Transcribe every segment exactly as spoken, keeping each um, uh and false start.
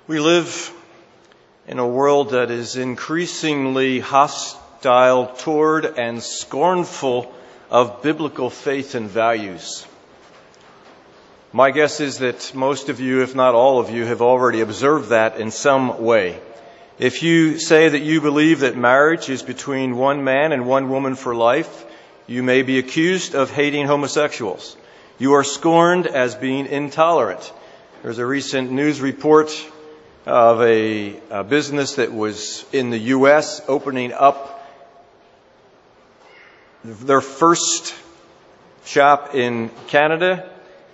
We live in a world that is increasingly hostile toward and scornful of biblical faith and values. My guess is that most of you, if not all of you, have already observed that in some way. If you say that you believe that marriage is between one man and one woman for life, you may be accused of hating homosexuals. You are scorned as being intolerant. There's a recent news report of a, a business that was in the U S opening up their first shop in Canada.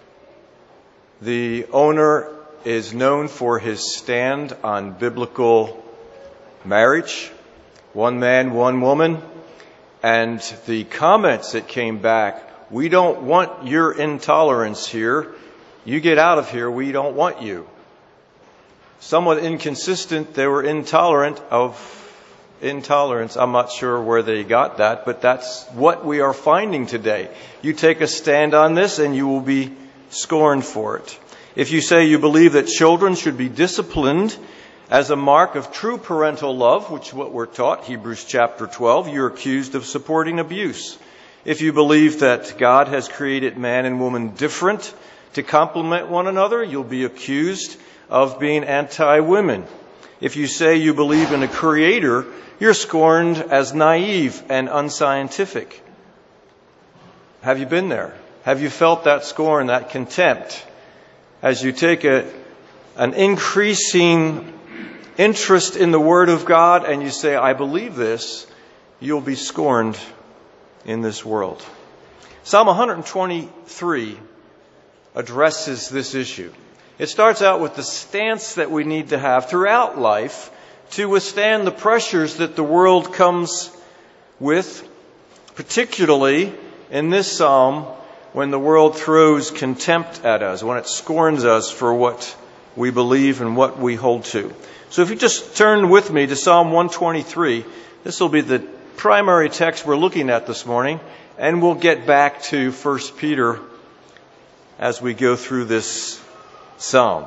The owner is known for his stand on biblical marriage, one man, one woman, and the comments that came back, we don't want your intolerance here. You get out of here, we don't want you. Somewhat inconsistent, they were intolerant of intolerance. I'm not sure where they got that, but that's what we are finding today. You take a stand on this and you will be scorned for it. If you say you believe that children should be disciplined as a mark of true parental love, which is what we're taught, Hebrews chapter twelve, you're accused of supporting abuse. If you believe that God has created man and woman different to complement one another, you'll be accused of being anti-women. If you say you believe in a creator, you're scorned as naive and unscientific. Have you been there? Have you felt that scorn, that contempt? As you take a, an increasing interest in the Word of God and you say, I believe this, you'll be scorned in this world. Psalm one twenty-three addresses this issue. It starts out with the stance that we need to have throughout life to withstand the pressures that the world comes with, particularly in this psalm when the world throws contempt at us, when it scorns us for what we believe and what we hold to. So if you just turn with me to Psalm one twenty-three, this will be the primary text we're looking at this morning, and we'll get back to First Peter as we go through this psalm.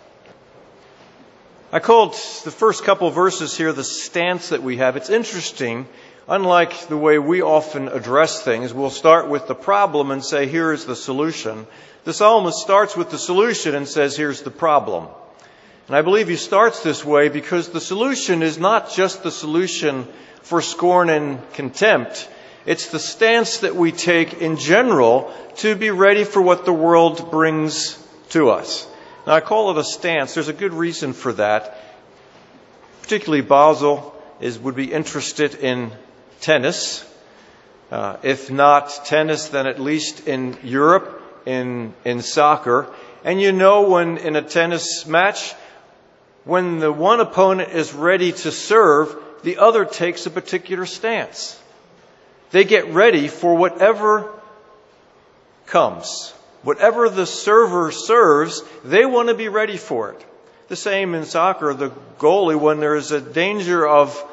I called the first couple of verses here the stance that we have. It's interesting. Unlike the way we often address things, we'll start with the problem and say, here is the solution. The psalmist starts with the solution and says, here's the problem. And I believe he starts this way because the solution is not just the solution for scorn and contempt. It's the stance that we take in general to be ready for what the world brings to us. Now, I call it a stance. There's a good reason for that. Particularly Basel is would be interested in tennis. Uh, if not tennis, then at least in Europe, in in soccer. And you know when in a tennis match, when the one opponent is ready to serve, the other takes a particular stance. They get ready for whatever comes. Whatever the server serves, they want to be ready for it. The same in soccer, the goalie, when there is a danger of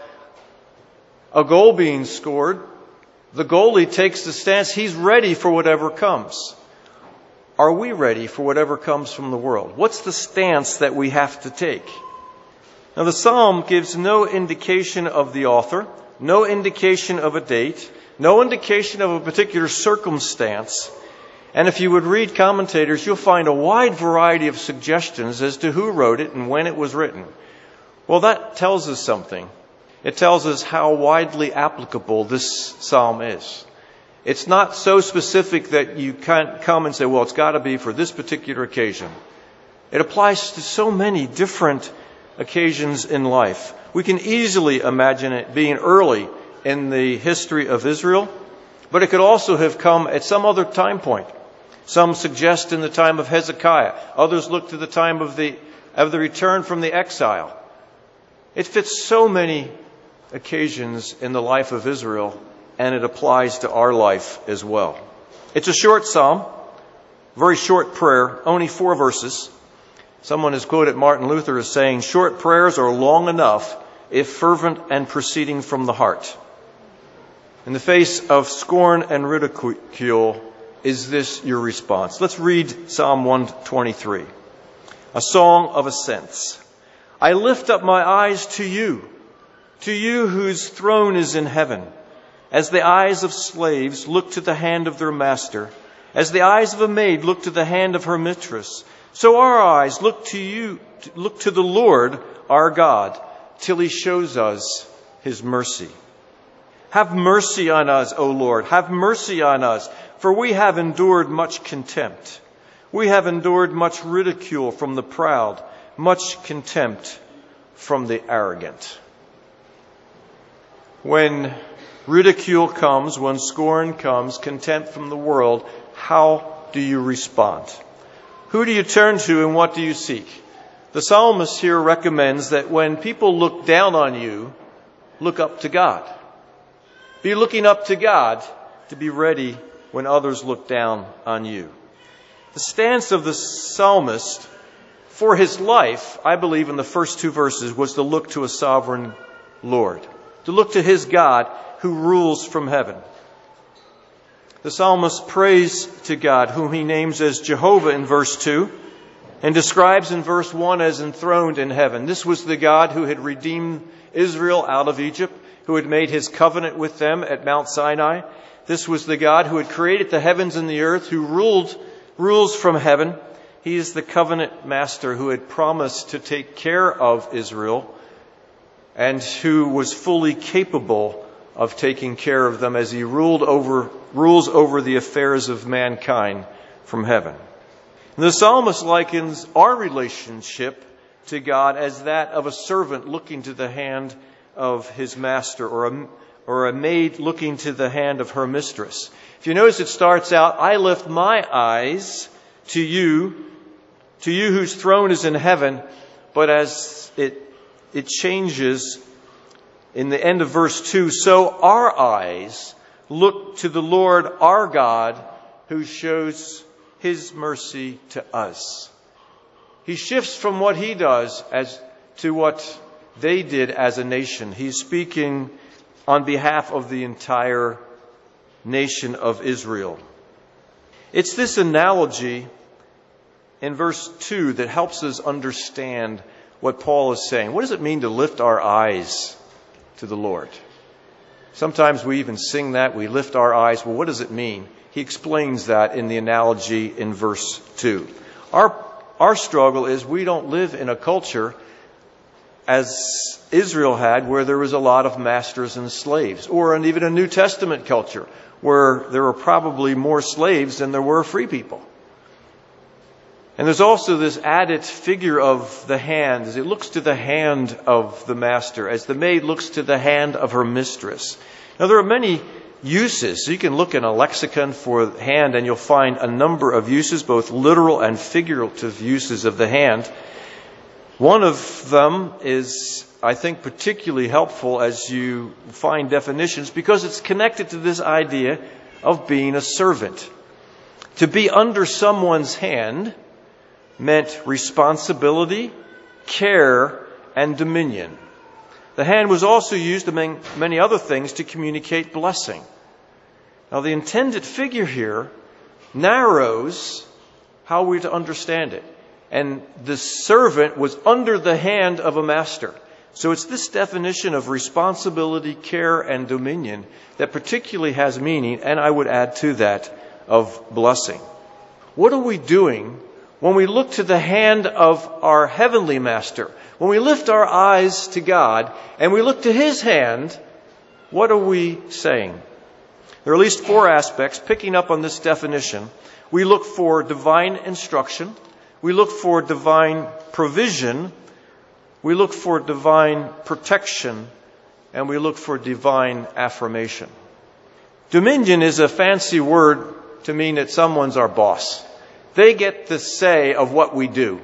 a goal being scored, the goalie takes the stance, he's ready for whatever comes. Are we ready for whatever comes from the world? What's the stance that we have to take? Now, the psalm gives no indication of the author, no indication of a date, no indication of a particular circumstance. And if you would read commentators, you'll find a wide variety of suggestions as to who wrote it and when it was written. Well, that tells us something. It tells us how widely applicable this psalm is. It's not so specific that you can't come and say, well, it's got to be for this particular occasion. It applies to so many different occasions in life. We can easily imagine it being early in the history of Israel, but it could also have come at some other time point. Some suggest in the time of Hezekiah. Others look to the time of the of the return from the exile. It fits so many occasions in the life of Israel, and it applies to our life as well. It's a short psalm, very short prayer, only four verses. Someone has quoted Martin Luther as saying, short prayers are long enough if fervent and proceeding from the heart. In the face of scorn and ridicule, is this your response? Let's read Psalm one twenty-three. A song of ascents. I lift up my eyes to you, to you whose throne is in heaven. As the eyes of slaves look to the hand of their master, as the eyes of a maid look to the hand of her mistress, so our eyes look to you, look to the Lord our God, till he shows us his mercy. Have mercy on us, O Lord, have mercy on us, for we have endured much contempt. We have endured much ridicule from the proud, much contempt from the arrogant. When ridicule comes, when scorn comes, contempt from the world, how do you respond? Who do you turn to and what do you seek? The psalmist here recommends that when people look down on you, look up to God. Be looking up to God to be ready when others look down on you. The stance of the psalmist for his life, I believe in the first two verses, was to look to a sovereign Lord, to look to his God who rules from heaven. The psalmist prays to God, whom he names as Jehovah in verse two, and describes in verse one as enthroned in heaven. This was the God who had redeemed Israel out of Egypt, who had made his covenant with them at Mount Sinai. This was the God who had created the heavens and the earth, who ruled, rules from heaven. He is the covenant master who had promised to take care of Israel and who was fully capable of taking care of them as he ruled over, rules over the affairs of mankind from heaven. And the psalmist likens our relationship to God as that of a servant looking to the hand of his master, or a, or a maid looking to the hand of her mistress. If you notice, it starts out, I lift my eyes to you, to you whose throne is in heaven. But as it, it changes in the end of verse two, so our eyes look to the Lord our God, who shows his mercy to us. He shifts from what he does as to what they did as a nation. He's speaking on behalf of the entire nation of Israel. It's this analogy in verse two that helps us understand what Paul is saying. What does it mean to lift our eyes to the Lord? Sometimes we even sing that, we lift our eyes. Well, what does it mean? He explains that in the analogy in verse two. Our, our struggle is we don't live in a culture as Israel had, where there was a lot of masters and slaves, or in even a New Testament culture where there were probably more slaves than there were free people. And there's also this added figure of the hand, as it looks to the hand of the master, as the maid looks to the hand of her mistress. Now, there are many uses. So you can look in a lexicon for hand, and you'll find a number of uses, both literal and figurative uses of the hand. One of them is, I think, particularly helpful as you find definitions, because it's connected to this idea of being a servant. To be under someone's hand meant responsibility, care, and dominion. The hand was also used, among many other things, to communicate blessing. Now, the intended figure here narrows how we're to understand it. And the servant was under the hand of a master. So it's this definition of responsibility, care, and dominion that particularly has meaning, and I would add to that, of blessing. What are we doing when we look to the hand of our heavenly master? When we lift our eyes to God and we look to his hand, what are we saying? There are at least four aspects picking up on this definition. We look for divine instruction. We look for divine provision. We look for divine protection. And we look for divine affirmation. Dominion is a fancy word to mean that someone's our boss. They get the say of what we do.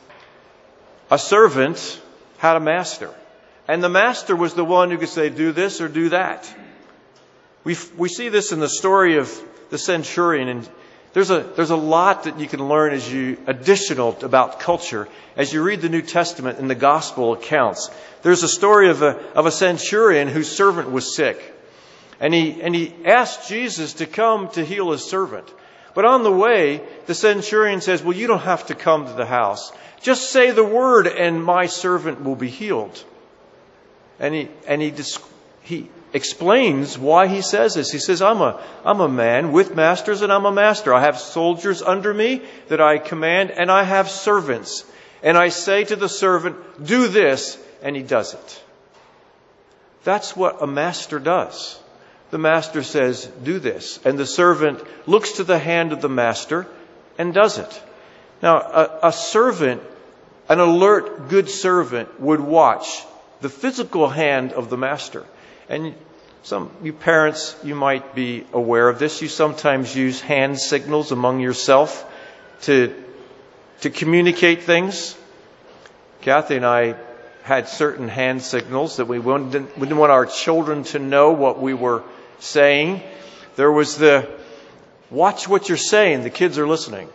A servant had a master. And the master was the one who could say, do this or do that. We we see this in the story of the centurion. And there's a there's a lot that you can learn as you additional about culture as you read the New Testament and the gospel accounts. There's a story of a of a centurion whose servant was sick. And he and he asked Jesus to come to heal his servant. But on the way, the centurion says, well, you don't have to come to the house. Just say the word and my servant will be healed. And he, and he, he explains why he says this. He says, I'm a, I'm a man with masters and I'm a master. I have soldiers under me that I command and I have servants. And I say to the servant, do this, and he does it. That's what a master does. The master says, do this. And the servant looks to the hand of the master and does it. Now, a, a servant, an alert, good servant would watch the physical hand of the master. And some you parents, you might be aware of this. You sometimes use hand signals among yourself to, to communicate things. Kathy and I had certain hand signals that we didn't, we didn't want our children to know what we were saying. There was the, watch what you're saying, the kids are listening.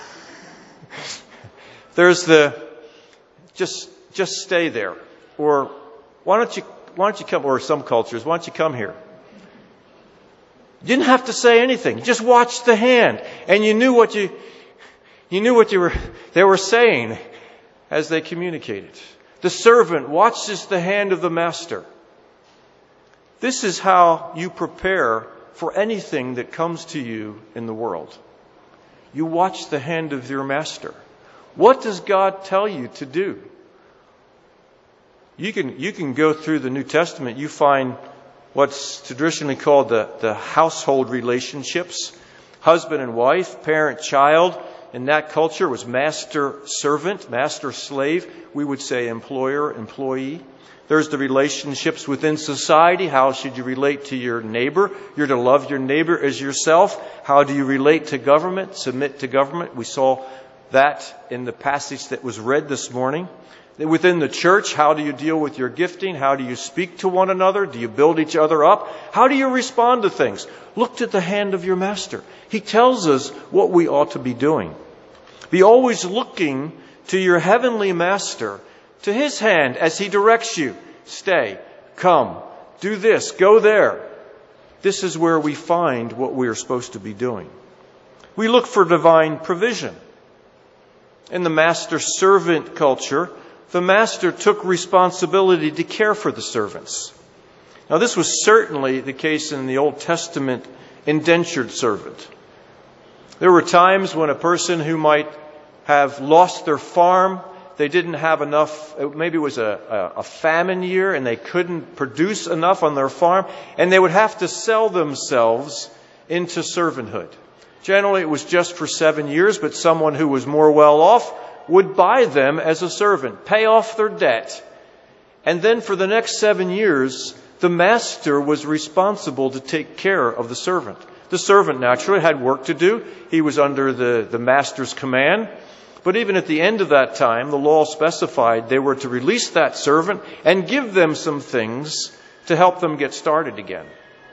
There's the, just, just stay there. Or, why don't you, why don't you come, or some cultures, why don't you come here? You didn't have to say anything. You just watched the hand. And you knew what you, you knew what you were, they were saying as they communicated. The servant watches the hand of the master. This is how you prepare for anything that comes to you in the world. You watch the hand of your master. What does God tell you to do? You can, you can go through the New Testament. You find what's traditionally called the, the household relationships. Husband and wife, parent-child. In that culture was master-servant, master-slave. We would say employer-employee. There's the relationships within society. How should you relate to your neighbor? You're to love your neighbor as yourself. How do you relate to government? Submit to government. We saw that in the passage that was read this morning. Within the church, how do you deal with your gifting? How do you speak to one another? Do you build each other up? How do you respond to things? Look to the hand of your master. He tells us what we ought to be doing. Be always looking to your heavenly master, to his hand as he directs you. Stay, come, do this, go there. This is where we find what we are supposed to be doing. We look for divine provision. In the master-servant culture, the master took responsibility to care for the servants. Now, this was certainly the case in the Old Testament indentured servant. There were times when a person who might have lost their farm, they didn't have enough, maybe it was a, a famine year and they couldn't produce enough on their farm, and they would have to sell themselves into servanthood. Generally, it was just for seven years, but someone who was more well off would buy them as a servant, pay off their debt. And then for the next seven years, the master was responsible to take care of the servant. The servant naturally had work to do. He was under the, the master's command. But even at the end of that time, the law specified they were to release that servant and give them some things to help them get started again.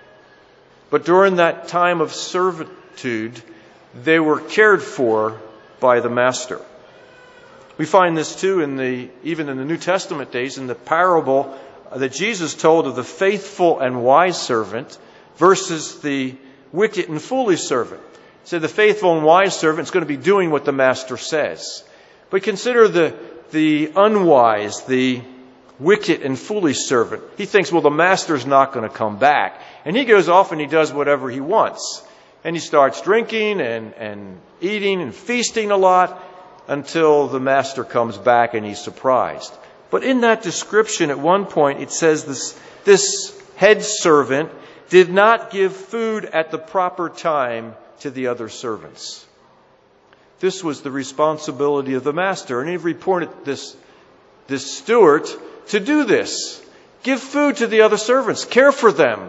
But during that time of servitude, they were cared for by the master. We find this too in the, even in the New Testament days, in the parable that Jesus told of the faithful and wise servant versus the wicked and foolish servant. He said the faithful and wise servant is going to be doing what the master says. But consider the, the unwise, the wicked and foolish servant. He thinks, well, the master's not going to come back. And he goes off and he does whatever he wants. And he starts drinking and, and eating and feasting a lot until the master comes back and he's surprised. But in that description, at one point, it says this, this head servant did not give food at the proper time to the other servants. This was the responsibility of the master. And he reported this, this steward to do this. Give food to the other servants. Care for them.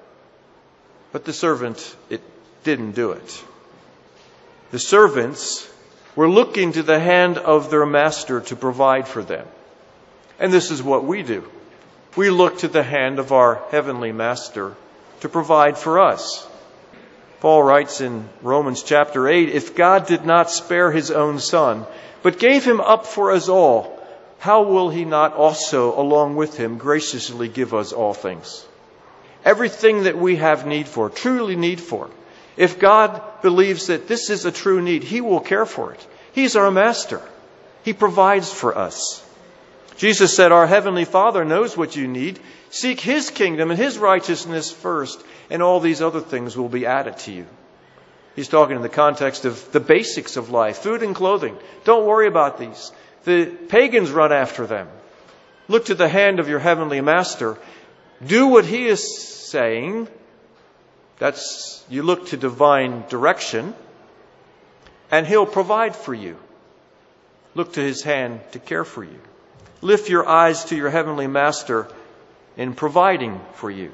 But the servant, it didn't do it. The servants were looking to the hand of their master to provide for them. And this is what we do. We look to the hand of our heavenly master to provide for us. Paul writes in Romans chapter eight, if God did not spare his own son, but gave him up for us all, how will he not also, along with him, graciously give us all things? Everything that we have need for, truly need for. If God believes that this is a true need, He will care for it. He's our master. He provides for us. Jesus said, our Heavenly Father knows what you need. Seek His kingdom and His righteousness first, and all these other things will be added to you. He's talking in the context of the basics of life, food and clothing. Don't worry about these. The pagans run after them. Look to the hand of your Heavenly Master. Do what He is saying. That's, you look to divine direction, and He'll provide for you. Look to His hand to care for you. Lift your eyes to your Heavenly Master in providing for you.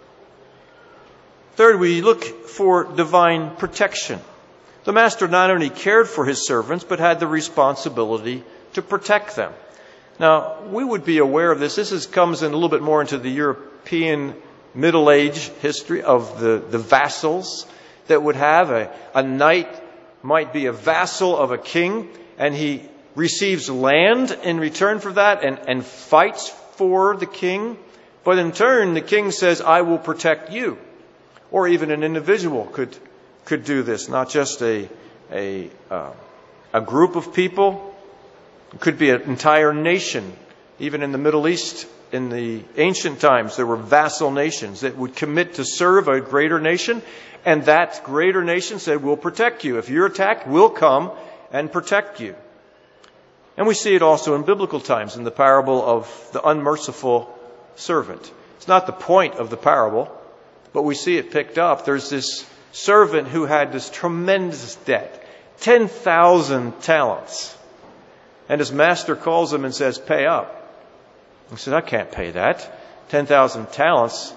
Third, we look for divine protection. The Master not only cared for His servants, but had the responsibility to protect them. Now, we would be aware of this. This is, comes in a little bit more into the European Middle Age history of the, the vassals that would have. A, a knight might be a vassal of a king, and he receives land in return for that and, and fights for the king. But in turn, the king says, I will protect you. Or even an individual could could do this, not just a a uh, a group of people. It could be an entire nation. Even in the Middle East, in the ancient times, there were vassal nations that would commit to serve a greater nation, and that greater nation said, we'll protect you. If you're attacked, we'll come and protect you. And we see it also in biblical times, in the parable of the unmerciful servant. It's not the point of the parable, but we see it picked up. There's this servant who had this tremendous debt, ten thousand talents. And his master calls him and says, pay up. He said, I can't pay that. ten thousand talents.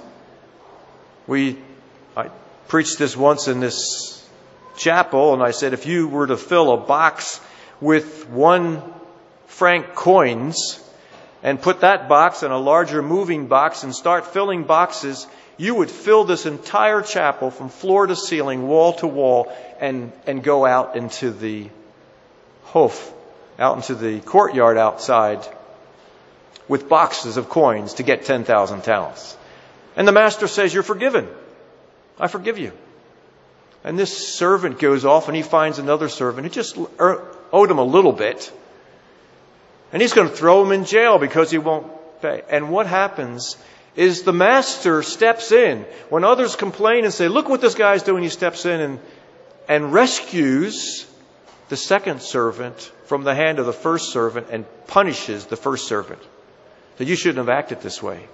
We, I preached this once in this chapel, and I said, if you were to fill a box with one franc coins and put that box in a larger moving box and start filling boxes, you would fill this entire chapel from floor to ceiling, wall to wall, and, and go out into the Hof, out into the courtyard outside with boxes of coins to get ten thousand talents. And the master says, you're forgiven. I forgive you. And this servant goes off and he finds another servant who just owed him a little bit. And he's going to throw him in jail because he won't pay. And what happens is the master steps in. When others complain and say, look what this guy's doing, he steps in and, and rescues the second servant from the hand of the first servant and punishes the first servant. That you shouldn't have acted this way.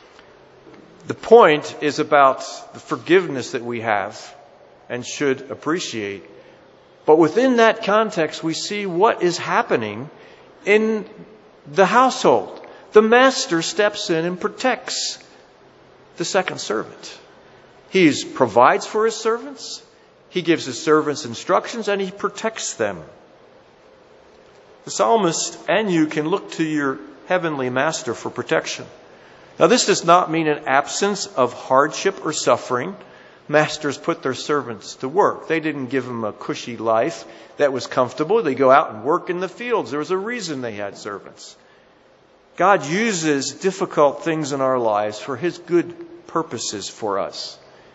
The point is about the forgiveness that we have and should appreciate. But within that context, we see what is happening in the household. The master steps in and protects the second servant. He provides for his servants. He gives his servants instructions and he protects them. The psalmist and you can look to your heavenly master for protection. Now, this does not mean an absence of hardship or suffering. Masters put their servants to work. They didn't give them a cushy life that was comfortable. They go out and work in the fields. There was a reason they had servants. God uses difficult things in our lives for His good purposes for us.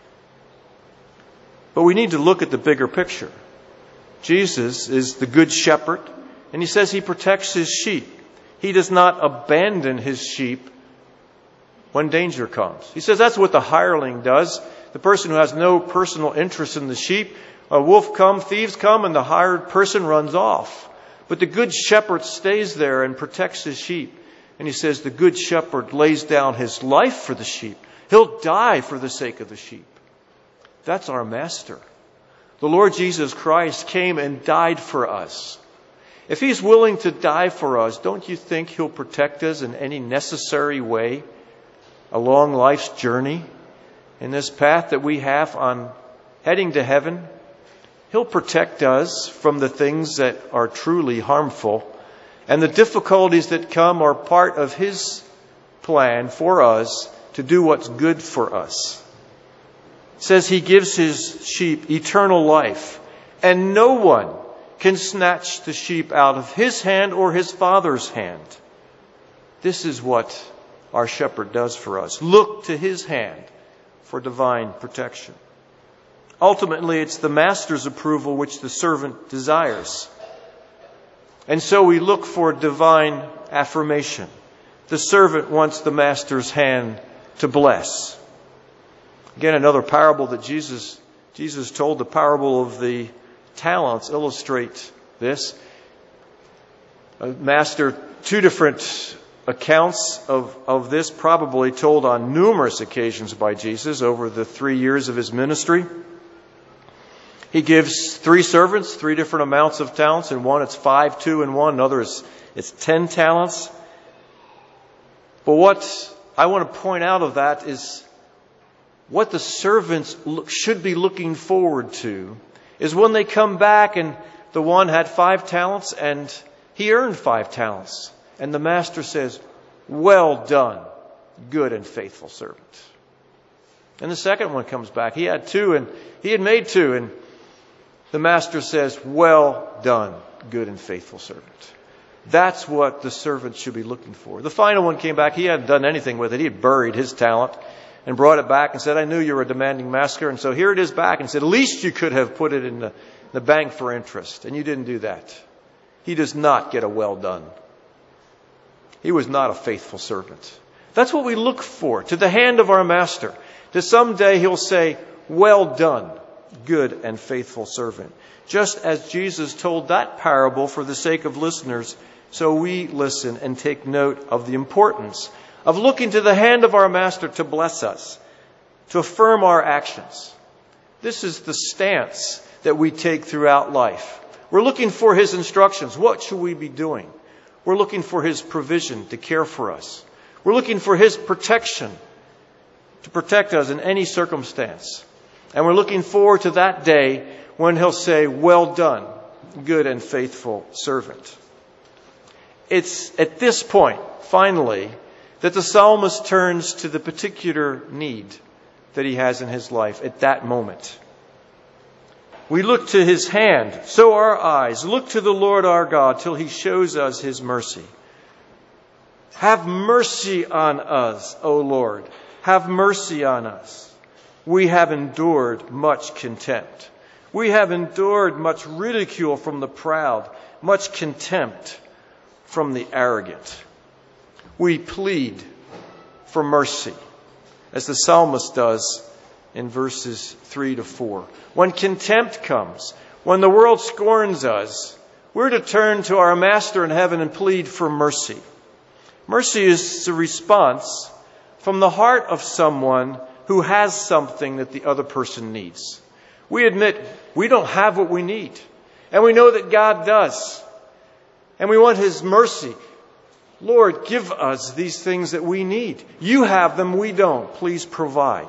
But we need to look at the bigger picture. Jesus is the good shepherd, and He says He protects His sheep. He does not abandon His sheep when danger comes. He says that's what the hireling does. The person who has no personal interest in the sheep. A wolf comes, thieves come, and the hired person runs off. But the good shepherd stays there and protects his sheep. And He says the good shepherd lays down his life for the sheep. He'll die for the sake of the sheep. That's our master. The Lord Jesus Christ came and died for us. If He's willing to die for us, don't you think He'll protect us in any necessary way along life's journey? In this path that we have on heading to heaven, He'll protect us from the things that are truly harmful. And the difficulties that come are part of His plan for us to do what's good for us. It says He gives His sheep eternal life, and no one can snatch the sheep out of His hand or His Father's hand. This is what our shepherd does for us. Look to His hand for divine protection. Ultimately, it's the master's approval which the servant desires. And so we look for divine affirmation. The servant wants the master's hand to bless. Again, another parable that Jesus, Jesus told, the parable of the talents, illustrate this. A master, two different accounts of, of this, probably told on numerous occasions by Jesus over the three years of his ministry. He gives three servants three different amounts of talents. In one it's five, two, and one. Another is it's ten talents. But what I want to point out of that is what the servants should be looking forward to is when they come back and the one had five talents and he earned five talents. And the master says, "Well done, good and faithful servant." And the second one comes back. He had two and he had made two. And the master says, "Well done, good and faithful servant." That's what the servant should be looking for. The final one came back. He hadn't done anything with it. He had buried his talent and brought it back and said, "I knew you were a demanding master. And so here it is back." And said, "At least you could have put it in the, the bank for interest. And you didn't do that." He does not get a well done. He was not a faithful servant. That's what we look for, to the hand of our master. That someday he'll say, "Well done, good and faithful servant." Just as Jesus told that parable for the sake of listeners, so we listen and take note of the importance of looking to the hand of our master to bless us, to affirm our actions. This is the stance that we take throughout life. We're looking for his instructions. What should we be doing? We're looking for his provision to care for us. We're looking for his protection to protect us in any circumstance. And we're looking forward to that day when he'll say, "Well done, good and faithful servant." It's at this point, finally, that the psalmist turns to the particular need that he has in his life at that moment. We look to his hand, so our eyes look to the Lord our God till he shows us his mercy. Have mercy on us, O Lord. Have mercy on us. We have endured much contempt. We have endured much ridicule from the proud, much contempt from the arrogant. We plead for mercy, as the psalmist does in verses three to four. When contempt comes, when the world scorns us, we're to turn to our Master in heaven and plead for mercy. Mercy is a response from the heart of someone who has something that the other person needs. We admit we don't have what we need, and we know that God does. And we want his mercy. "Lord, give us these things that we need. You have them, we don't. Please provide."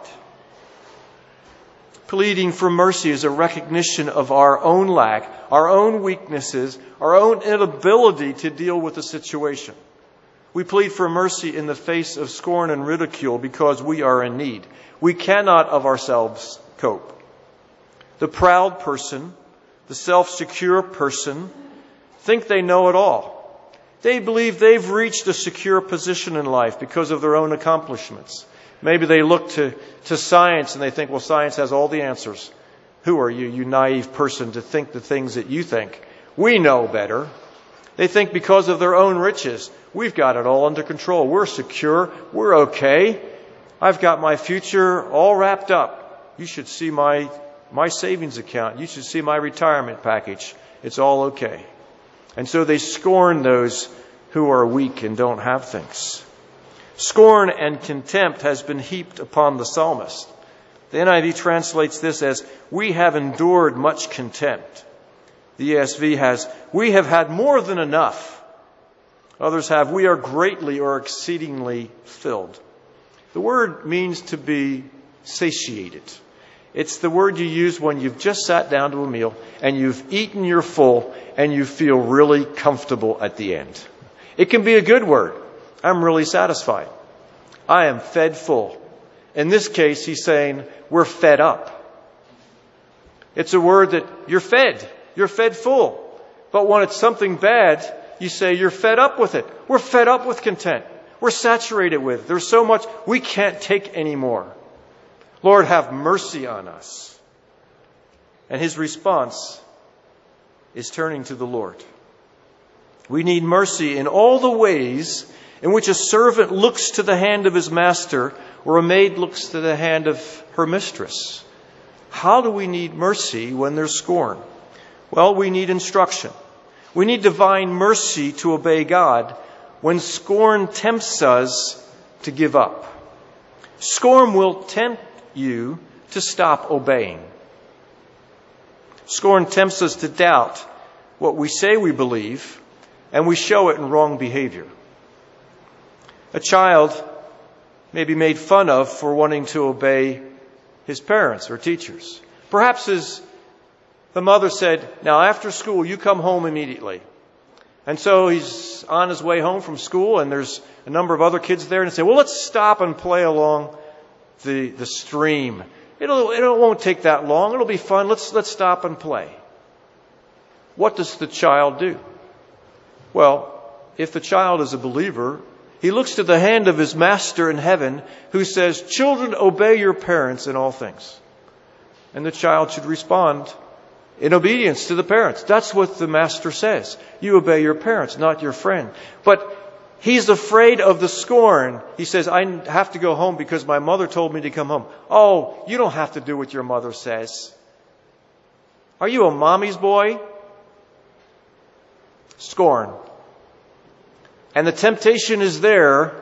Pleading for mercy is a recognition of our own lack, our own weaknesses, our own inability to deal with the situation. We plead for mercy in the face of scorn and ridicule because we are in need. We cannot of ourselves cope. The proud person, the self-secure person, think they know it all. They believe they've reached a secure position in life because of their own accomplishments. Maybe they look to, to science and they think, well, science has all the answers. Who are you, you naive person, to think the things that you think? We know better. They think because of their own riches, we've got it all under control. We're secure. We're okay. I've got my future all wrapped up. You should see my, my savings account. You should see my retirement package. It's all okay. And so they scorn those who are weak and don't have things. Scorn and contempt has been heaped upon the psalmist. The N I V translates this as, "We have endured much contempt." The E S V has, "We have had more than enough." Others have, "We are greatly or exceedingly filled." The word means to be satiated. It's the word you use when you've just sat down to a meal and you've eaten your full and you feel really comfortable at the end. It can be a good word. I'm really satisfied. I am fed full. In this case, he's saying we're fed up. It's a word that you're fed. You're fed full. But when it's something bad, you say you're fed up with it. We're fed up with content. We're saturated with it. There's so much we can't take anymore. Lord, have mercy on us. And his response is turning to the Lord. We need mercy in all the ways in which a servant looks to the hand of his master or a maid looks to the hand of her mistress. How do we need mercy when there's scorn? Well, we need instruction. We need divine mercy to obey God when scorn tempts us to give up. Scorn will tempt you to stop obeying. Scorn tempts us to doubt what we say we believe, and we show it in wrong behavior. A child may be made fun of for wanting to obey his parents or teachers. Perhaps his, the mother said, now after school you come home immediately. And so he's on his way home from school and there's a number of other kids there and they say, well, let's stop and play along the, the stream. It'll, it won't take that long. It'll be fun. Let's, let's stop and play. What does the child do? Well, if the child is a believer, he looks to the hand of his master in heaven who says, children, obey your parents in all things. And the child should respond in obedience to the parents. That's what the master says. You obey your parents, not your friend. But he's afraid of the scorn. He says, I have to go home because my mother told me to come home. Oh, you don't have to do what your mother says. Are you a mommy's boy? Scorn. And the temptation is there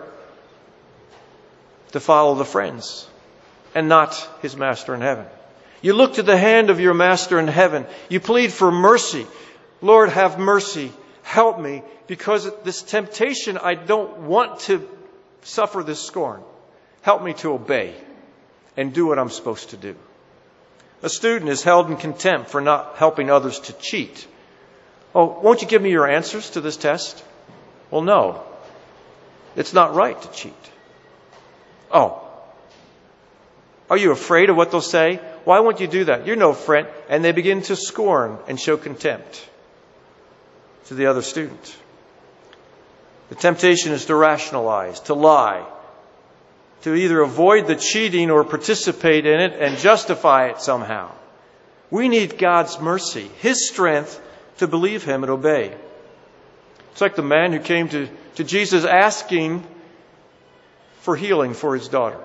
to follow the friends and not his master in heaven. You look to the hand of your master in heaven. You plead for mercy. Lord, have mercy. Help me, because this temptation, I don't want to suffer this scorn. Help me to obey and do what I'm supposed to do. A student is held in contempt for not helping others to cheat. Oh, won't you give me your answers to this test? Well, no. It's not right to cheat. Oh. Are you afraid of what they'll say? Why won't you do that? You're no friend. And they begin to scorn and show contempt to the other student. The temptation is to rationalize, to lie, to either avoid the cheating or participate in it and justify it somehow. We need God's mercy, His strength to believe Him and obey. It's like the man who came to, to Jesus asking for healing for his daughter.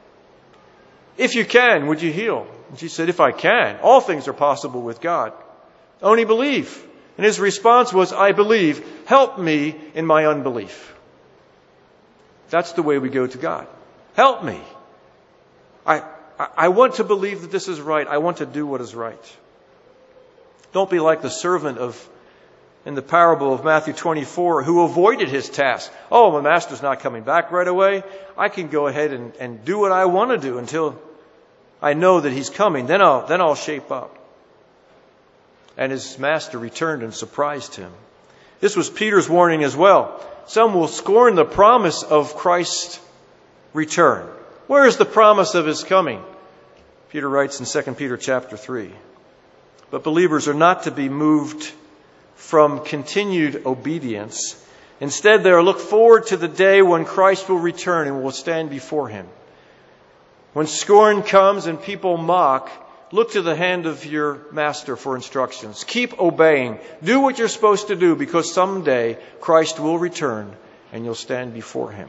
If you can, would you heal? And she said, if I can. All things are possible with God. Only believe. And his response was, I believe. Help me in my unbelief. That's the way we go to God. Help me. I, I, I want to believe that this is right. I want to do what is right. Don't be like the servant of in the parable of Matthew twenty-four who avoided his task. Oh, my master's not coming back right away. I can go ahead and, and do what I want to do until I know that he's coming. Then I'll, then I'll shape up. And his master returned and surprised him. This was Peter's warning as well. Some will scorn the promise of Christ's return. Where is the promise of his coming? Peter writes in Second Peter chapter three. But believers are not to be moved from continued obedience. Instead, they are look forward to the day when Christ will return and will stand before Him. When scorn comes and people mock, look to the hand of your master for instructions. Keep obeying. Do what you're supposed to do, because someday Christ will return and you'll stand before Him.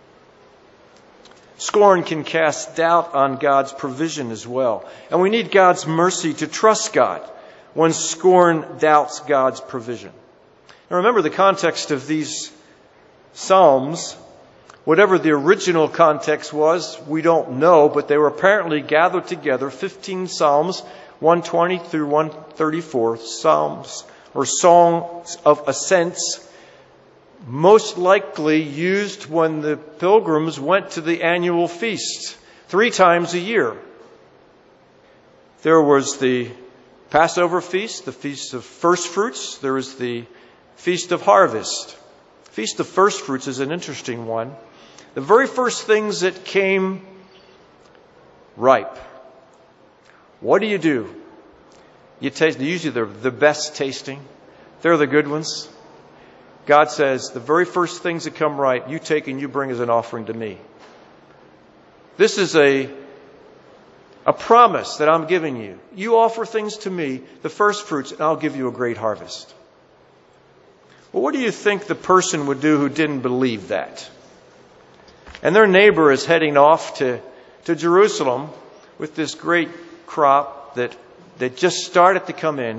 Scorn can cast doubt on God's provision as well. And we need God's mercy to trust God when scorn doubts God's provision. Now remember the context of these Psalms. Whatever the original context was, we don't know, but they were apparently gathered together, fifteen Psalms, one twenty through one thirty-four, Psalms or songs of ascents, most likely used when the pilgrims went to the annual feast, three times a year. There was the Passover feast, the Feast of First Fruits. There is the Feast of Harvest. Feast of First Fruits is an interesting one. The very first things that came ripe. What do you do? You taste, usually they're the best tasting. They're the good ones. God says, the very first things that come ripe, you take and you bring as an offering to me. This is a a promise that I'm giving you. You offer things to me, the first fruits, and I'll give you a great harvest. Well, what do you think the person would do who didn't believe that? And their neighbor is heading off to, to Jerusalem with this great crop that, that just started to come in. And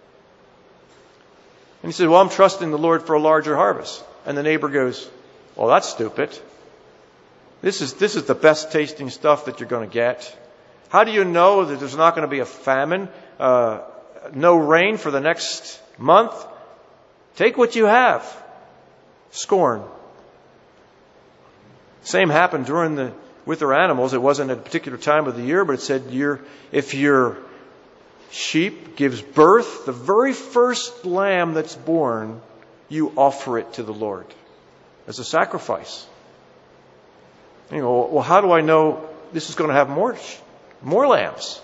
he said, well, I'm trusting the Lord for a larger harvest. And the neighbor goes, well, that's stupid. This is, this is the best tasting stuff that you're going to get. How do you know that there's not going to be a famine, uh, no rain for the next month? Take what you have. Scorn. Same happened during the, with their animals. It wasn't at a particular time of the year, but it said you're, if your sheep gives birth, the very first lamb that's born, you offer it to the Lord as a sacrifice. You go, well, how do I know this is going to have more, more lambs?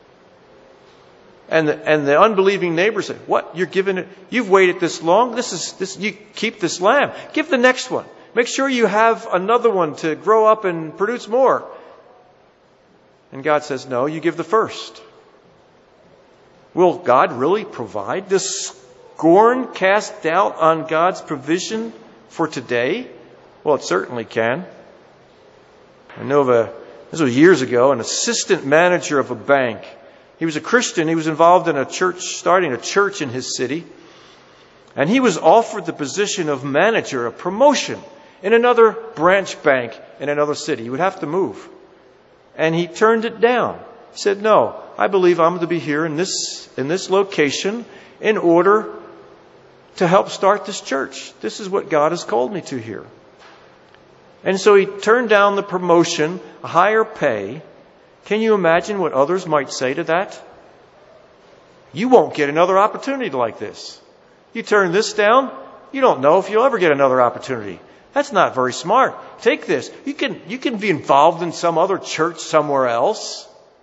And the, and the unbelieving neighbor said, what? You're giving it, you've waited this long? This is, this, you keep this lamb. Give the next one. Make sure you have another one to grow up and produce more. And God says, no, you give the first. Will God really provide? Does scorn cast doubt on God's provision for today? Well, it certainly can. I know of a, this was years ago, an assistant manager of a bank. He was a Christian. He was involved in a church, starting a church in his city. And he was offered the position of manager, a promotion in another branch bank in another city. He would have to move. And he turned it down. He said, no, I believe I'm to be here in this, in this location in order to help start this church. This is what God has called me to here. And so he turned down the promotion, a higher pay. Can you imagine what others might say to that? You won't get another opportunity like this. You turn this down, you don't know if you'll ever get another opportunity. That's not very smart. Take this. You can, you can be involved in some other church somewhere else.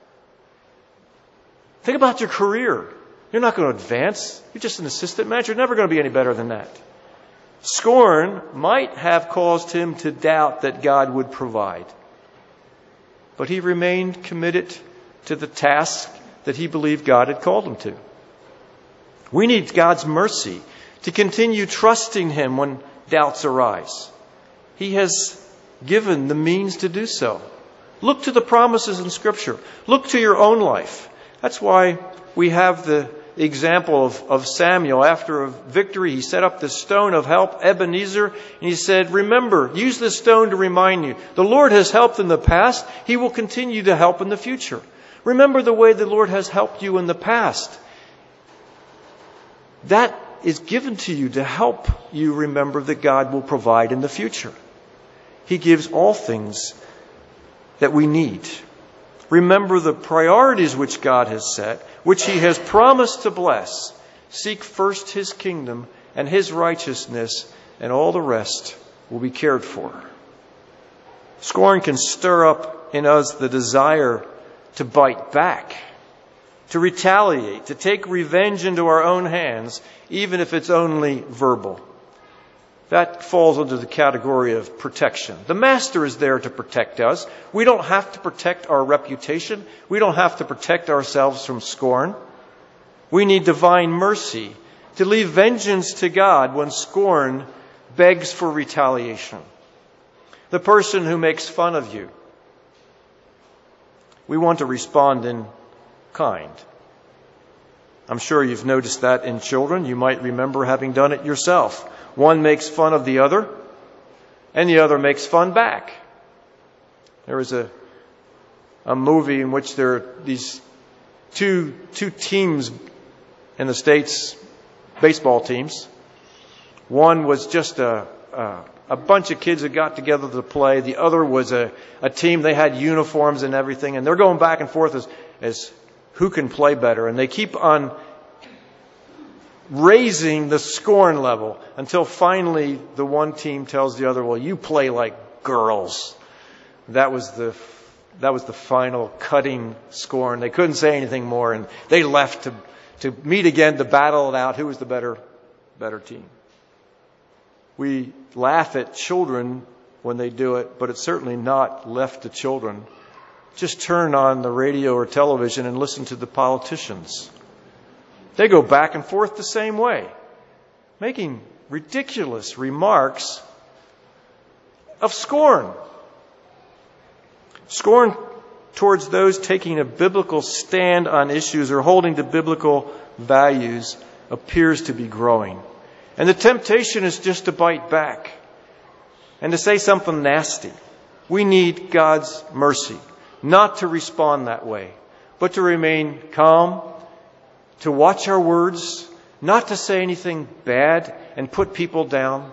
Think about your career. You're not going to advance. You're just an assistant manager. You're never going to be any better than that. Scorn might have caused him to doubt that God would provide. But he remained committed to the task that he believed God had called him to. We need God's mercy to continue trusting him when doubts arise. He has given the means to do so. Look to the promises in Scripture. Look to your own life. That's why we have the example of, of Samuel. After a victory, he set up the stone of help, Ebenezer, and he said, remember, use this stone to remind you. The Lord has helped in the past. He will continue to help in the future. Remember the way the Lord has helped you in the past. That is given to you to help you remember that God will provide in the future. He gives all things that we need. Remember the priorities which God has set, which He has promised to bless. Seek first His kingdom and His righteousness, and all the rest will be cared for. Scorn can stir up in us the desire to bite back, to retaliate, to take revenge into our own hands, even if it's only verbal. That falls under the category of protection. The Master is there to protect us. We don't have to protect our reputation. We don't have to protect ourselves from scorn. We need divine mercy to leave vengeance to God when scorn begs for retaliation. The person who makes fun of you, we want to respond in kind. I'm sure you've noticed that in children. You might remember having done it yourself. One makes fun of the other, and the other makes fun back. There was a a movie in which there are these two two teams in the States, baseball teams. One was just a a, a bunch of kids that got together to play. The other was a, a team. They had uniforms and everything, and they're going back and forth as as who can play better. And they keep on raising the scorn level until finally the one team tells the other, well, you play like girls. That was the that was the final cutting scorn. They couldn't say anything more, and they left to to meet again to battle it out who was the better better team. We laugh at children when they do it, but it's certainly not left to children Just turn on the radio or television and listen to the politicians. They go back and forth the same way, making ridiculous remarks of scorn. Scorn towards those taking a biblical stand on issues or holding to biblical values appears to be growing. And the temptation is just to bite back and to say something nasty. We need God's mercy, not to respond that way, but to remain calm, to watch our words, not to say anything bad and put people down.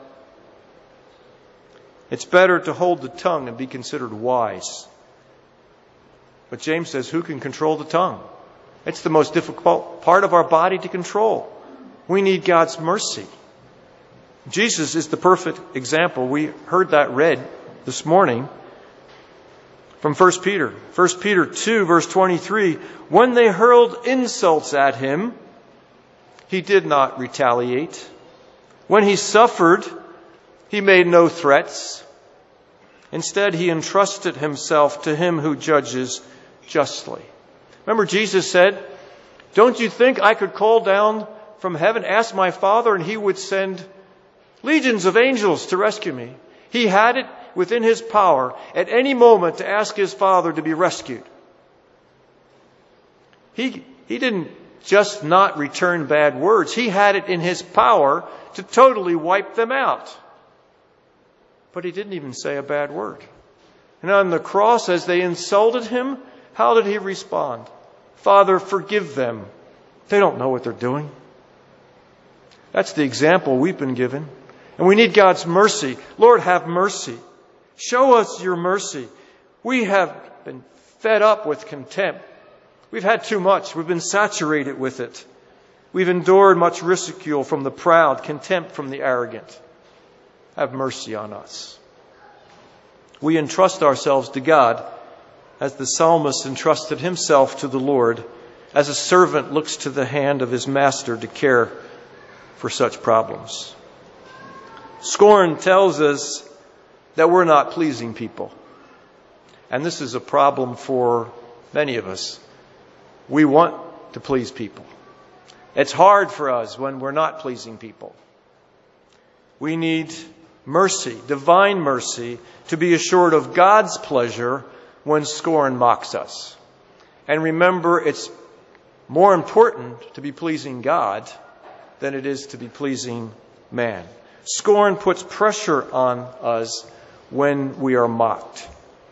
It's better to hold the tongue and be considered wise. But James says, who can control the tongue? It's the most difficult part of our body to control. We need God's mercy. Jesus is the perfect example. We heard that read this morning from First Peter. First Peter two, verse twenty-three. When they hurled insults at him, he did not retaliate. When he suffered, he made no threats. Instead, he entrusted himself to him who judges justly. Remember, Jesus said, don't you think I could call down from heaven, ask my Father, and he would send legions of angels to rescue me? He had it within his power at any moment to ask his Father to be rescued. He, he didn't just not return bad words. He had it in his power to totally wipe them out. But he didn't even say a bad word. And on the cross, as they insulted him, how did he respond? Father, forgive them. They don't know what they're doing. That's the example we've been given. And we need God's mercy. Lord, have mercy. Show us your mercy. We have been fed up with contempt. We've had too much. We've been saturated with it. We've endured much ridicule from the proud, contempt from the arrogant. Have mercy on us. We entrust ourselves to God as the psalmist entrusted himself to the Lord, as a servant looks to the hand of his master to care for such problems. Scorn tells us that we're not pleasing people. And this is a problem for many of us. We want to please people. It's hard for us when we're not pleasing people. We need mercy, divine mercy, to be assured of God's pleasure when scorn mocks us. And remember, it's more important to be pleasing God than it is to be pleasing man. Scorn puts pressure on us when we are mocked.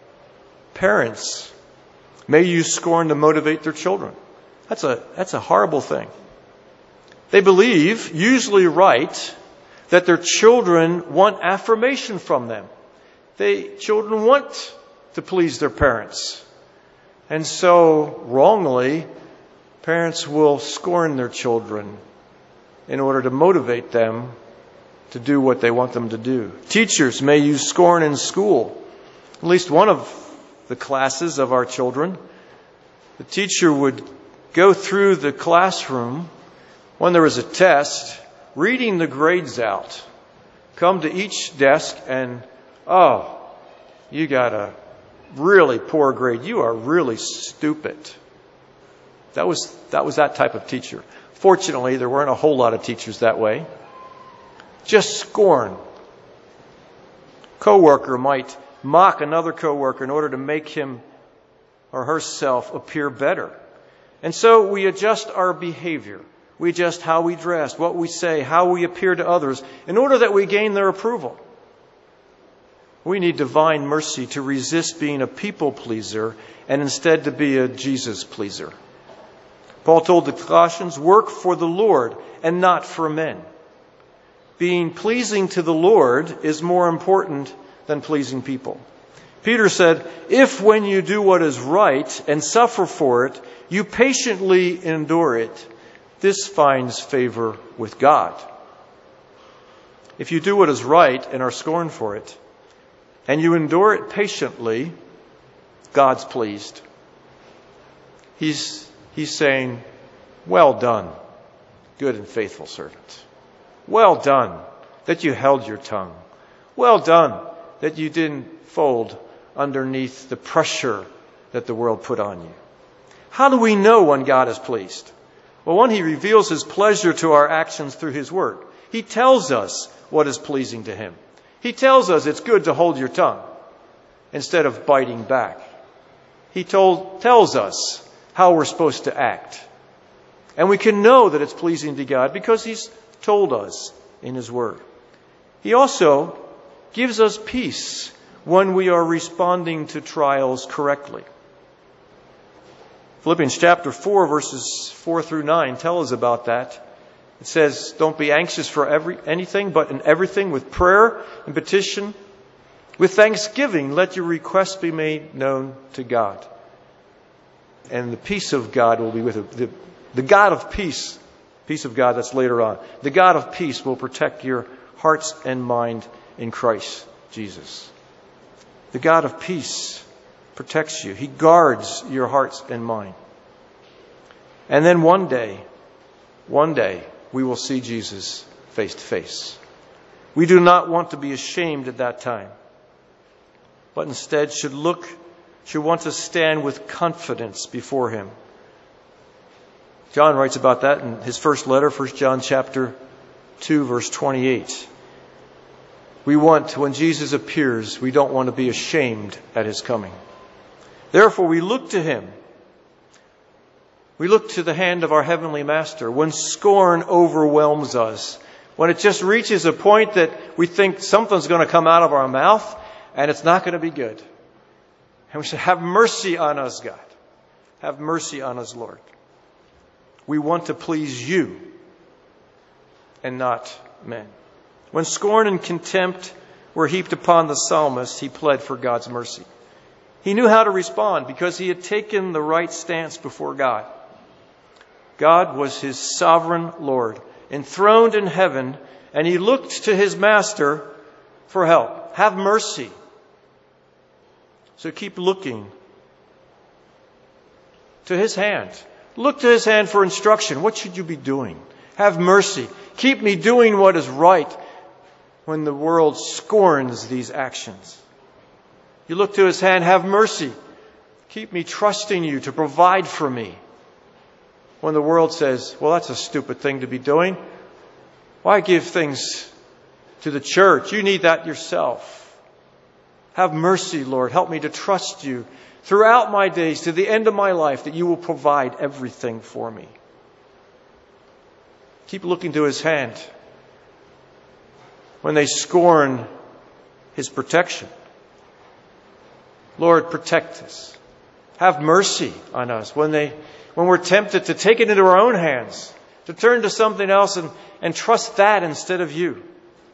Parents may use scorn to motivate their children. That's a, that's a horrible thing. They believe, usually right, that their children want affirmation from them. They, children want to please their parents. And so, wrongly, parents will scorn their children in order to motivate them to do what they want them to do. Teachers may use scorn in school. At least one of the classes of our children, the teacher would go through the classroom when there was a test, reading the grades out, come to each desk and, oh, you got a really poor grade. You are really stupid. That was, that was that type of teacher. Fortunately, there weren't a whole lot of teachers that way. Just scorn. Coworker might mock another coworker in order to make him or herself appear better. And so we adjust our behavior. We adjust how we dress, what we say, how we appear to others in order that we gain their approval. We need divine mercy to resist being a people pleaser and instead to be a Jesus pleaser. Paul told the Colossians, work for the Lord and not for men. Being pleasing to the Lord is more important than pleasing people. Peter said, if when you do what is right and suffer for it, you patiently endure it, this finds favor with God. If you do what is right and are scorned for it, and you endure it patiently, God's pleased. He's, he's saying, well done, good and faithful servant. Well done that you held your tongue. Well done that you didn't fold underneath the pressure that the world put on you. How do we know when God is pleased? Well, one, He reveals His pleasure to our actions through His Word. He tells us what is pleasing to Him. He tells us it's good to hold your tongue instead of biting back. He told, tells us how we're supposed to act. And we can know that it's pleasing to God because He's told us in His Word. He also gives us peace when we are responding to trials correctly. Philippians chapter four, verses four through nine tell us about that. It says, don't be anxious for every anything, but in everything with prayer and petition, with thanksgiving, let your requests be made known to God. And the peace of God will be with you. The, the God of peace, peace of God, that's later on. The God of peace will protect your hearts and mind in Christ Jesus. The God of peace protects you. He guards your hearts and mind. And then one day, one day, we will see Jesus face to face. We do not want to be ashamed at that time, but instead should look, should want to stand with confidence before Him. John writes about that in his first letter, First John chapter two, verse twenty-eight. We want, when Jesus appears, we don't want to be ashamed at His coming. Therefore, we look to Him. We look to the hand of our Heavenly Master. When scorn overwhelms us, when it just reaches a point that we think something's going to come out of our mouth and it's not going to be good. And we say, have mercy on us, God. Have mercy on us, Lord. We want to please You and not men. When scorn and contempt were heaped upon the psalmist, he pled for God's mercy. He knew how to respond because he had taken the right stance before God. God was his sovereign Lord, enthroned in heaven, and he looked to his master for help. Have mercy. So keep looking to his hand. Look to his hand for instruction. What should you be doing? Have mercy. Keep me doing what is right when the world scorns these actions. You look to his hand, have mercy. Keep me trusting you to provide for me. When the world says, well, that's a stupid thing to be doing. Why give things to the church? You need that yourself. Have mercy, Lord. Help me to trust you throughout my days, to the end of my life, that you will provide everything for me. Keep looking to his hand when they scorn his protection. Lord, protect us. Have mercy on us when they, when we're tempted to take it into our own hands, to turn to something else and, and trust that instead of you.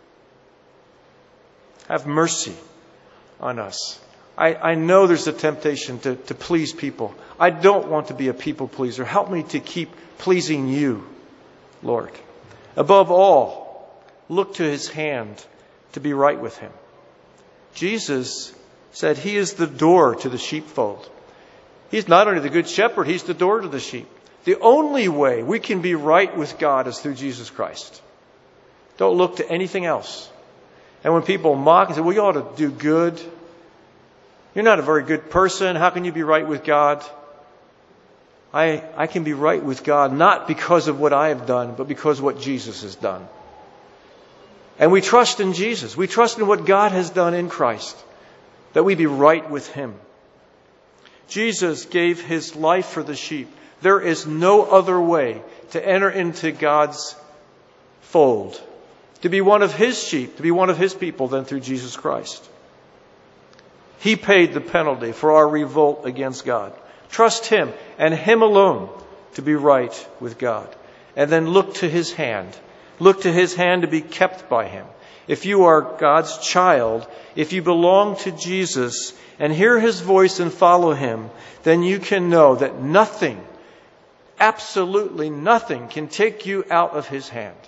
Have mercy on us. I, I know there's a temptation to, to please people. I don't want to be a people pleaser. Help me to keep pleasing you, Lord. Above all, look to his hand to be right with him. Jesus said he is the door to the sheepfold. He's not only the good shepherd, he's the door to the sheep. The only way we can be right with God is through Jesus Christ. Don't look to anything else. And when people mock and say, well, you ought to do good. You're not a very good person. How can you be right with God? I, I can be right with God not because of what I have done, but because of what Jesus has done. And we trust in Jesus. We trust in what God has done in Christ, that we be right with him. Jesus gave his life for the sheep. There is no other way to enter into God's fold, to be one of his sheep, to be one of his people, than through Jesus Christ. He paid the penalty for our revolt against God. Trust him and him alone to be right with God. And then look to his hand. Look to his hand to be kept by him. If you are God's child, if you belong to Jesus and hear his voice and follow him, then you can know that nothing, absolutely nothing, can take you out of his hand.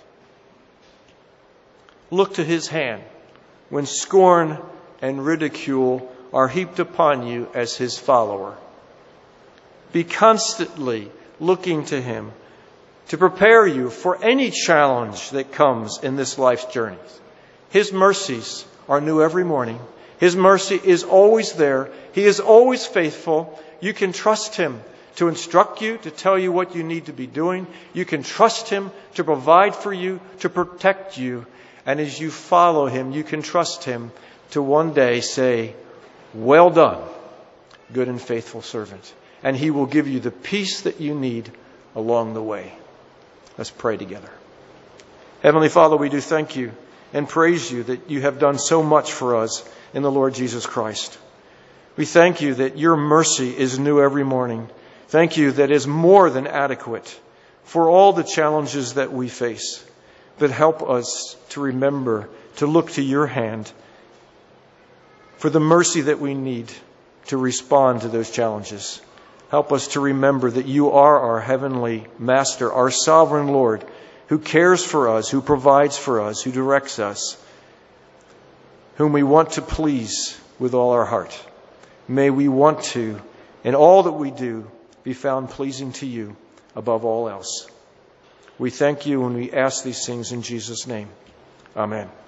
Look to his hand when scorn and ridicule are heaped upon you as his follower. Be constantly looking to him to prepare you for any challenge that comes in this life's journey. His mercies are new every morning. His mercy is always there. He is always faithful. You can trust Him to instruct you, to tell you what you need to be doing. You can trust Him to provide for you, to protect you. And as you follow Him, you can trust Him to one day say, "Well done, good and faithful servant." And He will give you the peace that you need along the way. Let's pray together. Heavenly Father, we do thank You and praise You that You have done so much for us in the Lord Jesus Christ. We thank You that Your mercy is new every morning. Thank You that it is more than adequate for all the challenges that we face. But help us to remember to look to Your hand for the mercy that we need to respond to those challenges. Help us to remember that You are our heavenly Master, our sovereign Lord, who cares for us, who provides for us, who directs us, whom we want to please with all our heart. May we want to, in all that we do, be found pleasing to You above all else. We thank You and we ask these things in Jesus' name. Amen.